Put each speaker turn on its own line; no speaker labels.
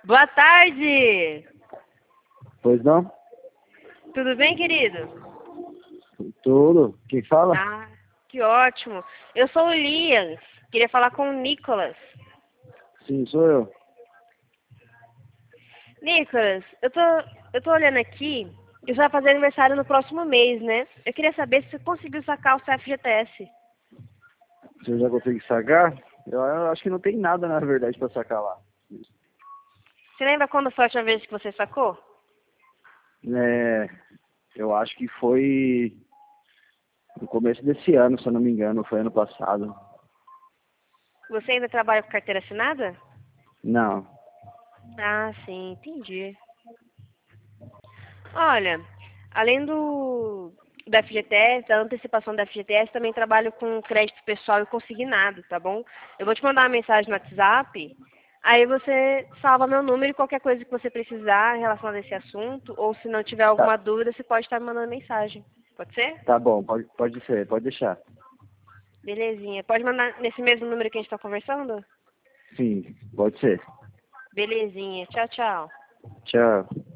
Boa tarde!
Pois não?
Tudo bem, querido?
Tudo. Quem fala?
Ah, que ótimo. Eu sou o Lias. Queria falar com o Nicolas.
Sim, sou eu.
Nicolas, eu tô olhando aqui. Você vai fazer aniversário no próximo mês, né? Eu queria saber se você conseguiu sacar o CFGTS.
Se eu já consegui sacar? Eu acho que não tem nada, na verdade, pra sacar lá.
Você lembra quando foi a última vez que você sacou?
É, eu acho que foi no começo desse ano, se eu não me engano. Foi ano passado.
Você ainda trabalha com carteira assinada?
Não.
Ah, sim, entendi. Olha, além da FGTS, da antecipação da FGTS, também trabalho com crédito pessoal e consignado, tá bom? Eu vou te mandar uma mensagem no WhatsApp, aí você salva meu número e qualquer coisa que você precisar em relação a esse assunto, ou se não tiver
Tá,
alguma dúvida, você pode estar me mandando mensagem. Pode ser?
tá bom, pode ser, pode deixar.
Belezinha. Pode mandar nesse mesmo número que a gente está conversando?
Sim, pode ser.
Belezinha. Tchau, tchau.
Tchau.